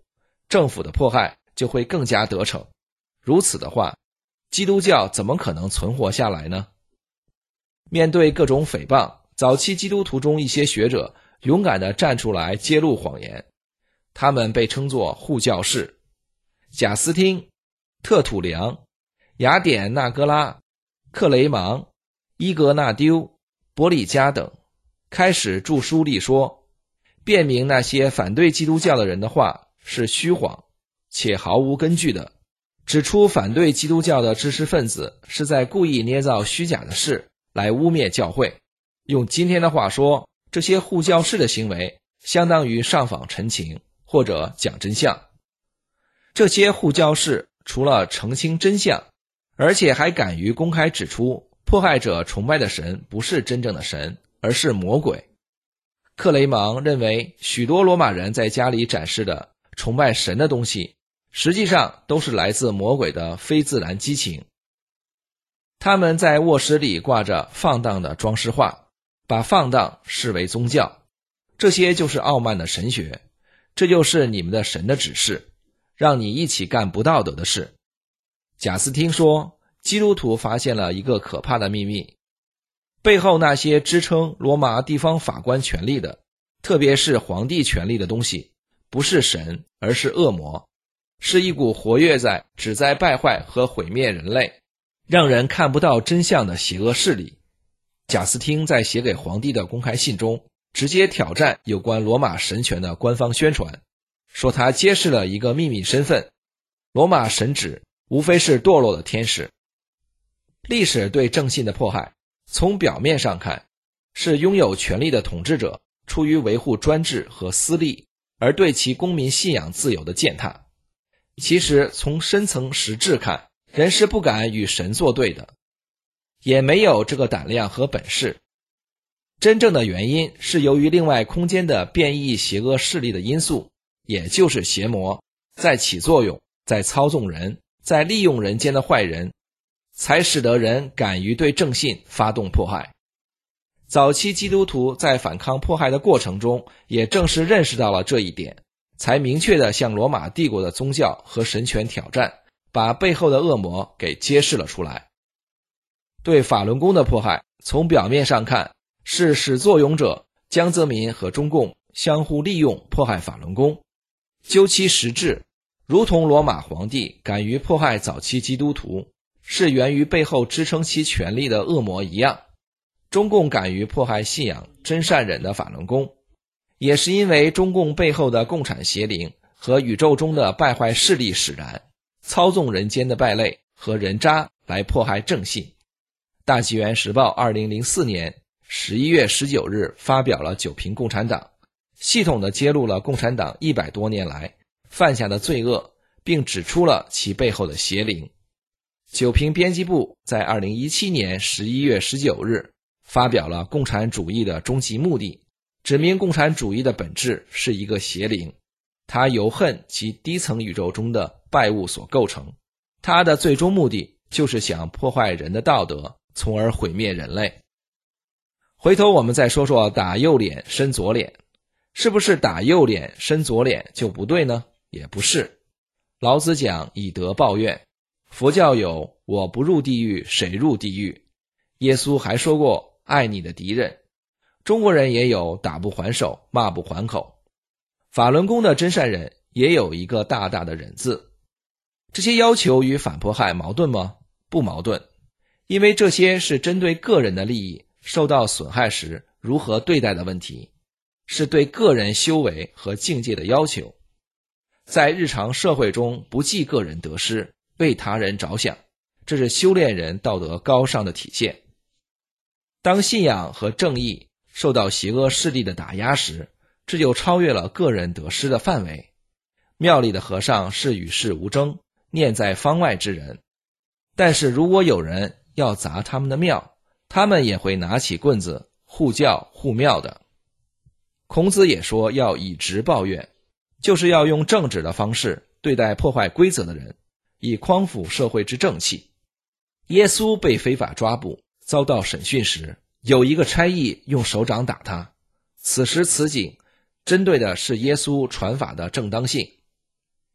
政府的迫害就会更加得逞。如此的话，基督教怎么可能存活下来呢？面对各种诽谤，早期基督徒中一些学者勇敢地站出来揭露谎言，他们被称作护教士。贾斯汀、特土良、雅典纳戈拉、克雷芒、伊格纳丢、伯里加等开始著书立说，辩明那些反对基督教的人的话是虚谎且毫无根据的，指出反对基督教的知识分子是在故意捏造虚假的事来污蔑教会。用今天的话说，这些护教士的行为相当于上访陈情或者讲真相。这些护教士除了澄清真相，而且还敢于公开指出迫害者崇拜的神不是真正的神，而是魔鬼。克雷芒认为，许多罗马人在家里展示的崇拜神的东西，实际上都是来自魔鬼的非自然激情。他们在卧室里挂着放荡的装饰画，把放荡视为宗教，这些就是傲慢的神学，这就是你们的神的指示，让你一起干不道德的事。贾斯汀说，基督徒发现了一个可怕的秘密，背后那些支撑罗马地方法官权力的，特别是皇帝权力的东西，不是神，而是恶魔，是一股活跃在旨在败坏和毁灭人类，让人看不到真相的邪恶势力。贾斯汀在写给皇帝的公开信中，直接挑战有关罗马神权的官方宣传，说他揭示了一个秘密身份，罗马神旨无非是堕落的天使。历史对正信的迫害，从表面上看，是拥有权力的统治者出于维护专制和私利，而对其公民信仰自由的践踏。其实从深层实质看，人是不敢与神作对的，也没有这个胆量和本事。真正的原因是由于另外空间的变异邪恶势力的因素，也就是邪魔在起作用，在操纵人，在利用人间的坏人，才使得人敢于对正信发动迫害。早期基督徒在反抗迫害的过程中，也正是认识到了这一点，才明确地向罗马帝国的宗教和神权挑战，把背后的恶魔给揭示了出来。对法轮功的迫害，从表面上看，是始作俑者江泽民和中共相互利用迫害法轮功。究其实质，如同罗马皇帝敢于迫害早期基督徒，是源于背后支撑其权力的恶魔一样，中共敢于迫害信仰真善忍的法轮功，也是因为中共背后的共产邪灵和宇宙中的败坏势力使然，操纵人间的败类和人渣来迫害正信。大纪元时报二零零四年十一月十九日发表了九评共产党，系统地揭露了共产党一百多年来犯下的罪恶，并指出了其背后的邪灵。九评编辑部在二零一七年十一月十九日发表了共产主义的终极目的，指明共产主义的本质是一个邪灵，它由恨其低层宇宙中的败物所构成，它的最终目的就是想破坏人的道德，从而毁灭人类。回头我们再说说打右脸伸左脸，是不是打右脸伸左脸就不对呢？也不是。老子讲以德报怨，佛教有我不入地狱谁入地狱，耶稣还说过爱你的敌人，中国人也有打不还手骂不还口，法轮功的真善忍也有一个大大的忍字。这些要求与反迫害矛盾吗？不矛盾，因为这些是针对个人的利益受到损害时如何对待的问题，是对个人修为和境界的要求。在日常社会中不计个人得失，为他人着想，这是修炼人道德高尚的体现。当信仰和正义受到邪恶势力的打压时，这就超越了个人得失的范围。庙里的和尚是与世无争，念在方外之人，但是如果有人要砸他们的庙，他们也会拿起棍子护教护庙的。孔子也说要以直报怨，就是要用正直的方式对待破坏规则的人，以匡扶社会之正气。耶稣被非法抓捕遭到审讯时，有一个差役用手掌打他，此时此景针对的是耶稣传法的正当性。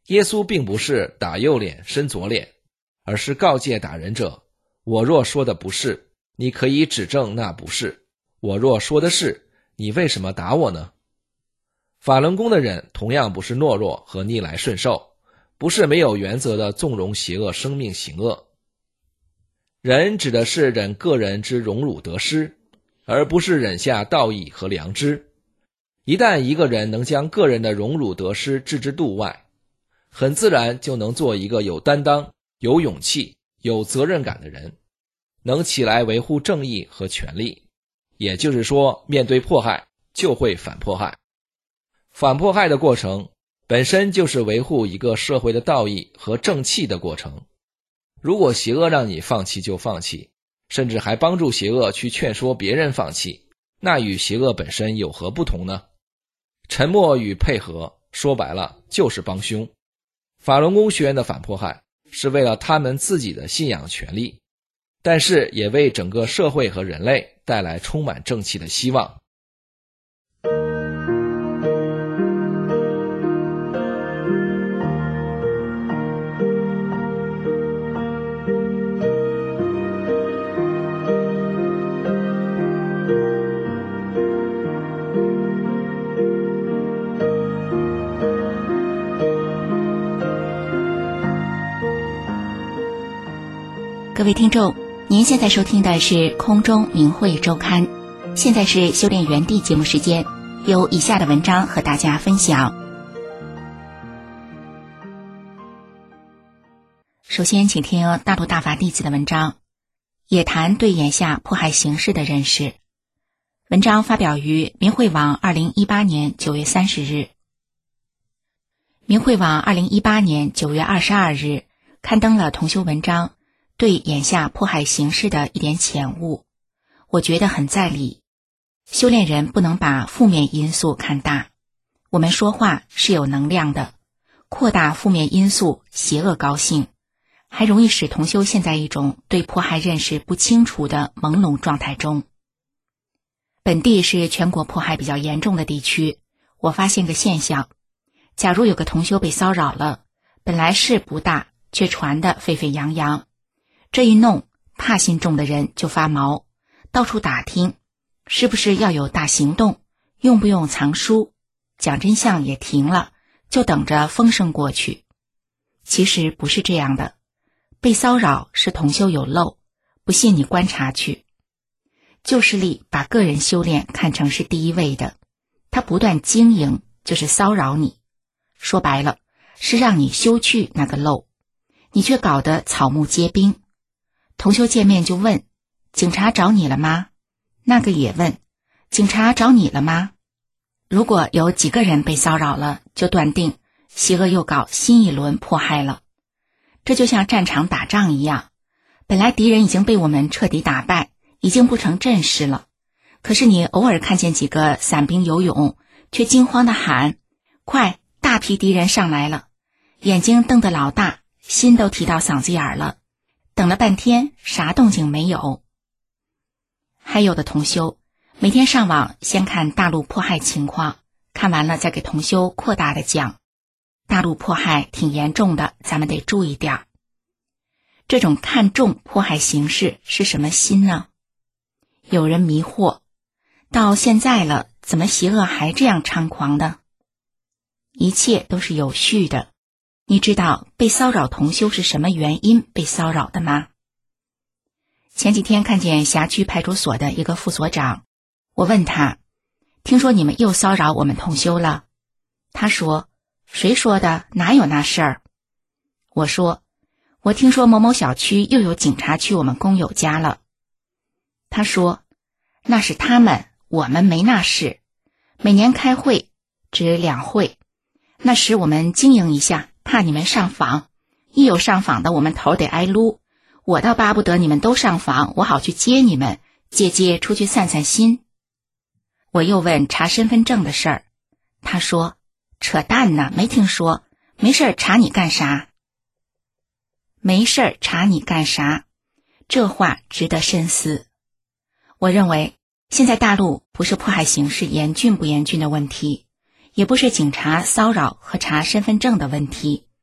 耶稣并不是打右脸伸左脸，而是告诫打人者，我若说的不是，你可以指证那不是，我若说的是，你为什么打我呢？法轮功的人同样不是懦弱和逆来顺受，不是没有原则的纵容邪恶生命行恶。忍指的是忍个人之荣辱得失，而不是忍下道义和良知。一旦一个人能将个人的荣辱得失置之度外，很自然就能做一个有担当、有勇气、有责任感的人，能起来维护正义和权利。也就是说，面对迫害就会反迫害。反迫害的过程本身就是维护一个社会的道义和正气的过程。如果邪恶让你放弃就放弃，甚至还帮助邪恶去劝说别人放弃，那与邪恶本身有何不同呢？沉默与配合，说白了就是帮凶。法轮功学员的反迫害是为了他们自己的信仰权利，但是也为整个社会和人类带来充满正气的希望。 各位听众，您现在收听的是空中明慧周刊，现在是修炼园地节目时间，有以下的文章和大家分享。首先请听大陆大法弟子的文章，也谈对眼下迫害形势的认识。文章发表于明慧网二零一八年九月三十日。明慧网二零一八年九月二十二日刊登了同修文章，对眼下迫害形势的一点浅悟，我觉得很在理。修炼人不能把负面因素看大，我们说话是有能量的，扩大负面因素，邪恶高兴，还容易使同修陷在一种对迫害认识不清楚的朦胧状态中。本地是全国迫害比较严重的地区，我发现个现象，假如有个同修被骚扰了，本来事不大，却传得沸沸扬扬，这一弄，怕心重的人就发毛，到处打听，是不是要有大行动，用不用藏书，讲真相也停了，就等着风声过去。其实不是这样的，被骚扰是同修有漏，不信你观察去。旧势力把个人修炼看成是第一位的，他不断经营就是骚扰你，说白了是让你修去那个漏，你却搞得草木皆兵。同修见面就问，警察找你了吗？那个也问，警察找你了吗？如果有几个人被骚扰了，就断定邪恶又搞新一轮迫害了。这就像战场打仗一样，本来敌人已经被我们彻底打败，已经不成阵势了，可是你偶尔看见几个散兵游勇，却惊慌地喊，快，大批敌人上来了，眼睛瞪得老大，心都提到嗓子眼了，等了半天啥动静没有。还有的同修每天上网先看大陆迫害情况，看完了再给同修扩大的讲，大陆迫害挺严重的，咱们得注意点。这种看重迫害形势是什么心呢？有人迷惑，到现在了，怎么邪恶还这样猖狂呢？一切都是有序的。你知道被骚扰同修是什么原因被骚扰的吗？前几天看见辖区派出所的一个副所长，我问他，听说你们又骚扰我们同修了？他说，谁说的？哪有那事儿？我说，我听说某某小区又有警察去我们工友家了。他说，那是他们，我们没那事。每年开会，只两会，那时我们经营一下，怕你们上访，一有上访的我们头得挨撸，我倒巴不得你们都上访，我好去接你们，借借出去散散心。我又问查身份证的事儿，他说，扯淡呢，没听说，没事儿查你干啥？没事儿查你干啥？这话值得深思。我认为现在大陆不是迫害形势严峻不严峻的问题，也不是警察骚扰和查身份证的问题，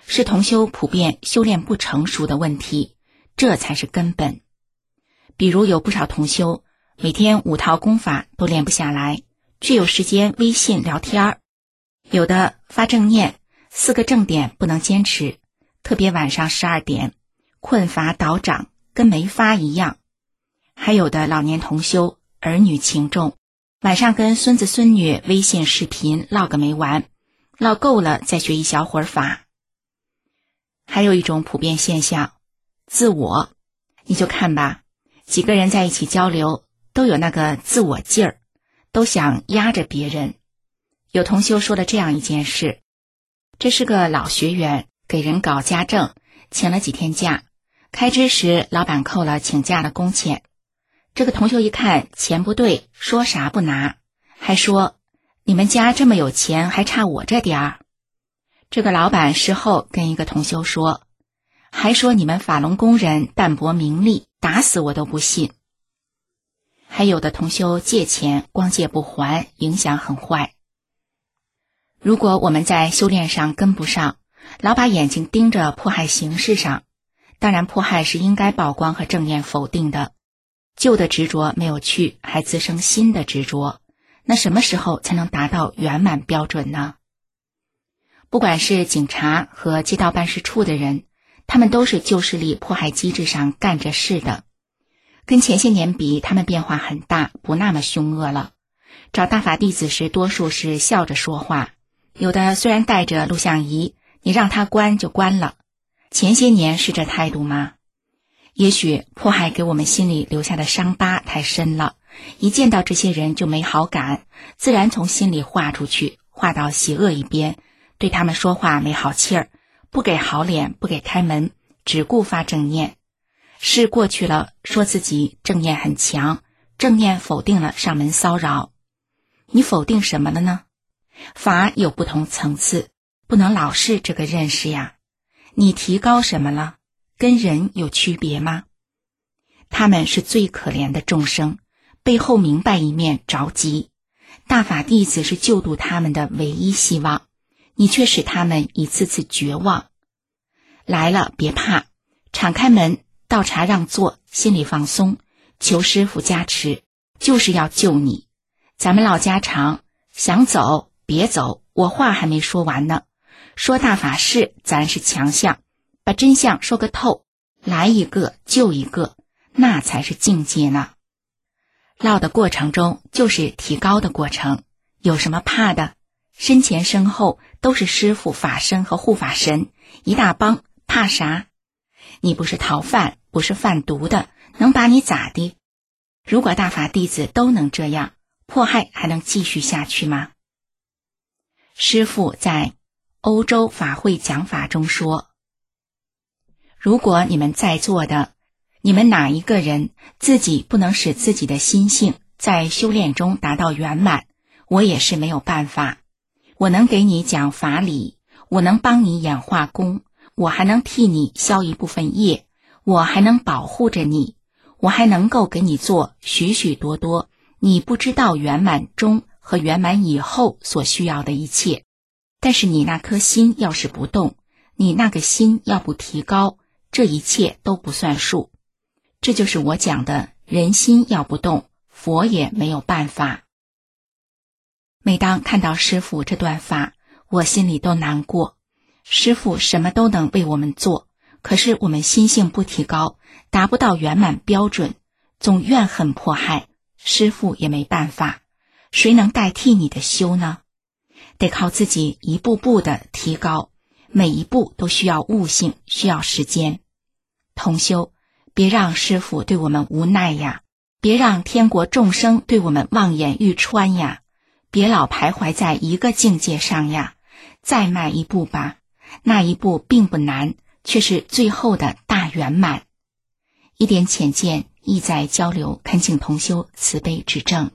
是同修普遍修炼不成熟的问题，这才是根本。比如有不少同修每天五套功法都练不下来，却有时间微信聊天，有的发正念，四个正点不能坚持，特别晚上十二点困乏倒掌，跟没发一样。还有的老年同修儿女情重，晚上跟孙子孙女微信视频唠个没完，唠够了再学一小会儿法。还有一种普遍现象，自我，你就看吧，几个人在一起交流都有那个自我劲儿，都想压着别人。有同修说了这样一件事，这是个老学员给人搞家政，请了几天假，开支时老板扣了请假的工钱。这个同修一看钱不对，说啥不拿，还说你们家这么有钱，还差我这点儿。这个老板事后跟一个同修说，还说你们法轮功人淡泊名利，打死我都不信。还有的同修借钱光借不还，影响很坏。如果我们在修炼上跟不上，老把眼睛盯着迫害形式上，当然迫害是应该曝光和正念否定的，旧的执着没有去，还滋生新的执着，那什么时候才能达到圆满标准呢？不管是警察和街道办事处的人，他们都是旧势力迫害机制上干着事的，跟前些年比，他们变化很大，不那么凶恶了。找大法弟子时多数是笑着说话，有的虽然带着录像仪，你让他关就关了。前些年是这态度吗？也许迫害给我们心里留下的伤疤太深了，一见到这些人就没好感，自然从心里划出去，划到邪恶一边，对他们说话没好气儿，不给好脸，不给开门，只顾发正念。事过去了，说自己正念很强，正念否定了上门骚扰。你否定什么了呢？法有不同层次，不能老是这个认识呀。你提高什么了？跟人有区别吗？他们是最可怜的众生，背后明白一面着急，大法弟子是救度他们的唯一希望，你却使他们一次次绝望。来了别怕，敞开门，倒茶让座，心里放松，求师父加持，就是要救你。咱们唠家常，想走别走，我话还没说完呢。说大法事咱是强项，把真相说个透，来一个救一个，那才是境界呢。唠的过程中就是提高的过程，有什么怕的？身前身后都是师父法身和护法神，一大帮，怕啥？你不是逃犯，不是贩毒的，能把你咋的？如果大法弟子都能这样，迫害还能继续下去吗？师父在欧洲法会讲法中说，如果你们在座的，你们哪一个人自己不能使自己的心性在修炼中达到圆满，我也是没有办法。我能给你讲法理，我能帮你演化功，我还能替你消一部分业，我还能保护着你，我还能够给你做许许多多你不知道圆满中和圆满以后所需要的一切。但是你那颗心要是不动，你那个心要不提高，这一切都不算数。这就是我讲的，人心要不动，佛也没有办法。每当看到师父这段法，我心里都难过。师父什么都能为我们做，可是我们心性不提高，达不到圆满标准，总怨恨迫害，师父也没办法。谁能代替你的修呢？得靠自己一步步的提高，每一步都需要悟性，需要时间。同修，别让师父对我们无奈呀，别让天国众生对我们望眼欲穿呀，别老徘徊在一个境界上呀，再迈一步吧，那一步并不难，却是最后的大圆满。一点浅见，意在交流，恳请同修慈悲指正。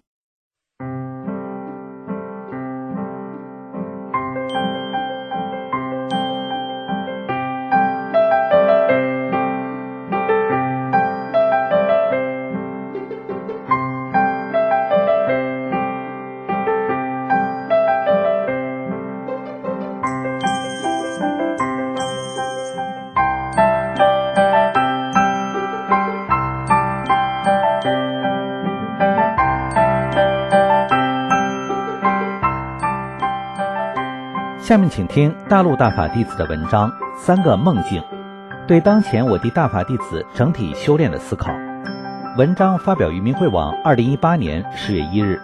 下面请听大陆大法弟子的文章《三个梦境》，对当前我地大法弟子整体修炼的思考。文章发表于明慧网二零一八年十月一日。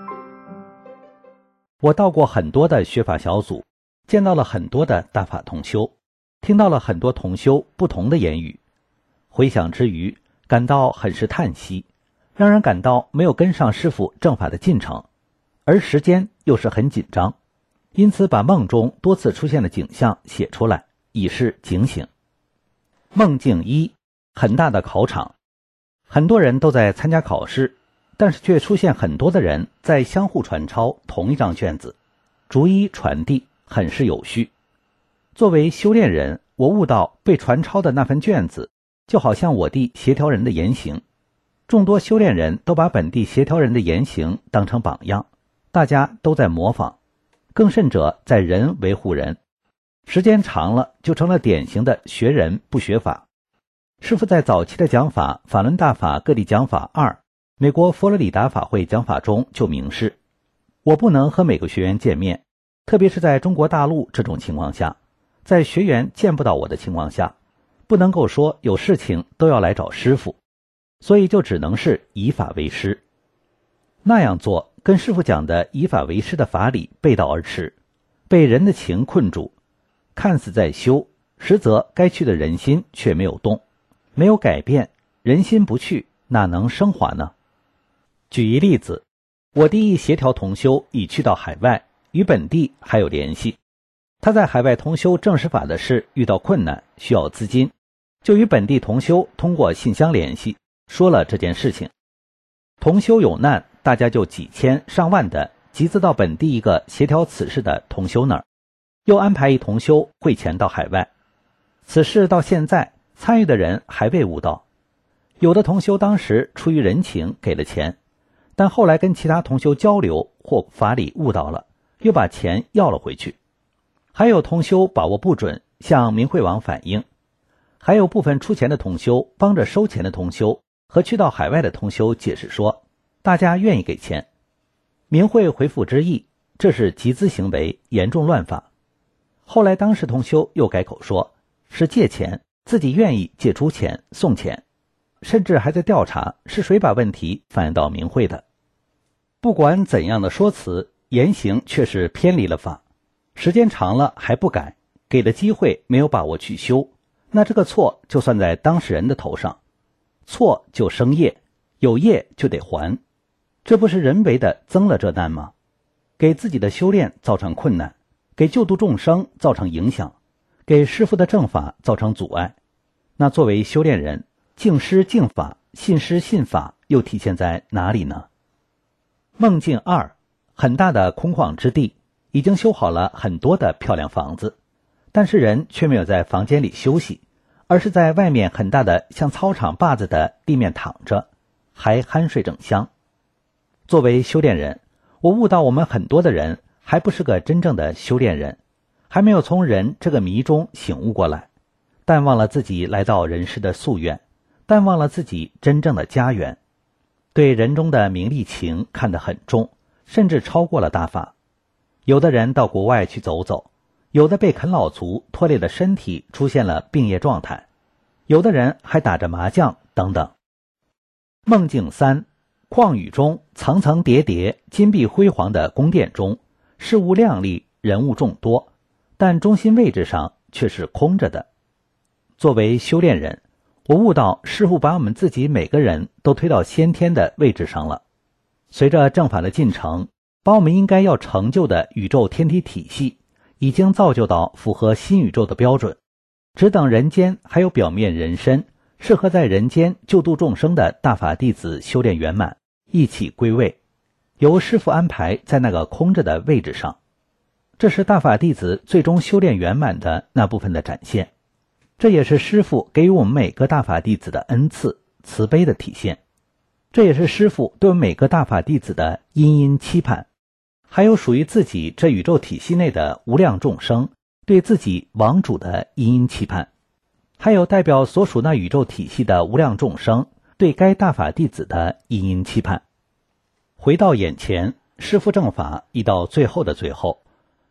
我到过很多的学法小组，见到了很多的大法同修，听到了很多同修不同的言语，回想之余，感到很是叹息，让人感到没有跟上师父正法的进程，而时间又是很紧张，因此把梦中多次出现的景象写出来，以示警醒。梦境一，很大的考场，很多人都在参加考试，但是却出现很多的人在相互传抄同一张卷子，逐一传递，很是有序。作为修炼人，我悟到被传抄的那份卷子就好像我地协调人的言行，众多修炼人都把本地协调人的言行当成榜样，大家都在模仿，更甚者在人维护人，时间长了就成了典型的学人不学法。师父在早期的讲法法轮大法各地讲法二美国佛罗里达法会讲法中就明示，我不能和每个学员见面，特别是在中国大陆这种情况下，在学员见不到我的情况下，不能够说有事情都要来找师父，所以就只能是以法为师。那样做跟师父讲的以法为师的法理背道而驰，被人的情困住，看似在修，实则该去的人心却没有动，没有改变，人心不去，哪能升华呢？举一例子，我第一协调同修已去到海外，与本地还有联系，他在海外同修正实法的事遇到困难，需要资金，就与本地同修通过信箱联系，说了这件事情。同修有难，大家就几千上万的集资到本地一个协调此事的同修那儿，又安排一同修汇钱到海外。此事到现在参与的人还未悟到，有的同修当时出于人情给了钱，但后来跟其他同修交流或法理悟到了，又把钱要了回去。还有同修把握不准，向明慧网反映。还有部分出钱的同修帮着收钱的同修和去到海外的同修解释说，大家愿意给钱。明慧回复之意，这是集资行为，严重乱法。后来当事同修又改口说，是借钱，自己愿意借出钱送钱，甚至还在调查是谁把问题反映到明慧的。不管怎样的说辞，言行却是偏离了法，时间长了还不改，给的机会没有把握去修，那这个错就算在当事人的头上，错就生业，有业就得还，这不是人为的增了这难吗？给自己的修炼造成困难，给救度众生造成影响，给师父的正法造成阻碍，那作为修炼人，敬师敬法，信师信法又体现在哪里呢？梦境二，很大的空旷之地，已经修好了很多的漂亮房子，但是人却没有在房间里休息，而是在外面很大的像操场坝子的地面躺着，还酣睡整香。作为修炼人，我悟到我们很多的人还不是个真正的修炼人，还没有从人这个迷中醒悟过来，淡忘了自己来到人世的夙愿，淡忘了自己真正的家园，对人中的名利情看得很重，甚至超过了大法。有的人到国外去走走，有的被啃老族拖累的身体出现了病业状态，有的人还打着麻将等等。梦境三，旷宇中层层叠叠金碧辉煌的宫殿中，事物亮丽，人物众多，但中心位置上却是空着的。作为修炼人，我悟到师父把我们自己每个人都推到先天的位置上了。随着正法的进程，把我们应该要成就的宇宙天体体系已经造就到符合新宇宙的标准，只等人间还有表面人身适合在人间救度众生的大法弟子修炼圆满，一起归位，由师父安排在那个空着的位置上。这是大法弟子最终修炼圆满的那部分的展现，这也是师父给予我们每个大法弟子的恩赐，慈悲的体现，这也是师父对我们每个大法弟子的殷殷期盼，还有属于自己这宇宙体系内的无量众生对自己王主的殷殷期盼，还有代表所属那宇宙体系的无量众生对该大法弟子的殷殷期盼。回到眼前，师父正法已到最后的最后，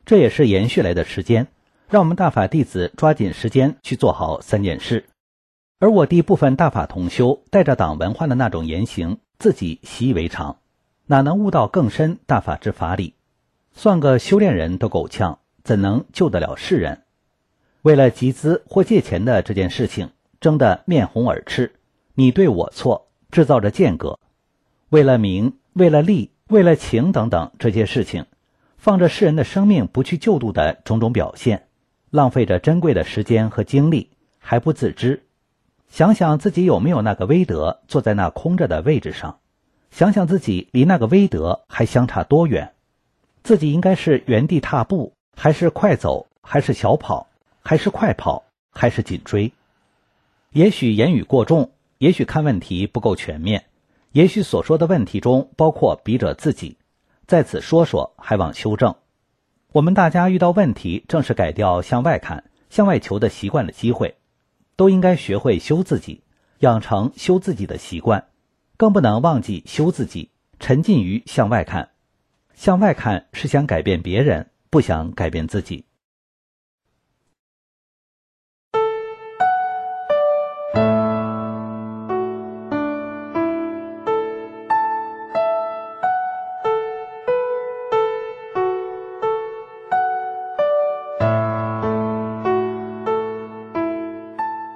这也是延续来的时间，让我们大法弟子抓紧时间去做好三件事。而我弟部分大法同修带着党文化的那种言行，自己习以为常，哪能悟到更深大法之法理？算个修炼人都够呛，怎能救得了世人？为了集资或借钱的这件事情，争得面红耳赤，你对我错，制造着间隔。为了名，为了利，为了情等等这些事情，放着世人的生命不去救度的种种表现，浪费着珍贵的时间和精力，还不自知。想想自己有没有那个威德坐在那空着的位置上，想想自己离那个威德还相差多远。自己应该是原地踏步，还是快走，还是小跑，还是快跑，还是紧追？也许言语过重，也许看问题不够全面，也许所说的问题中包括笔者自己，在此说说还望修正。我们大家遇到问题，正是改掉向外看、向外求的习惯的机会，都应该学会修自己，养成修自己的习惯，更不能忘记修自己，沉浸于向外看。向外看是想改变别人，不想改变自己。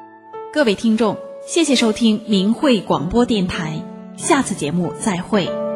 各位听众，谢谢收听明慧广播电台，下次节目再会。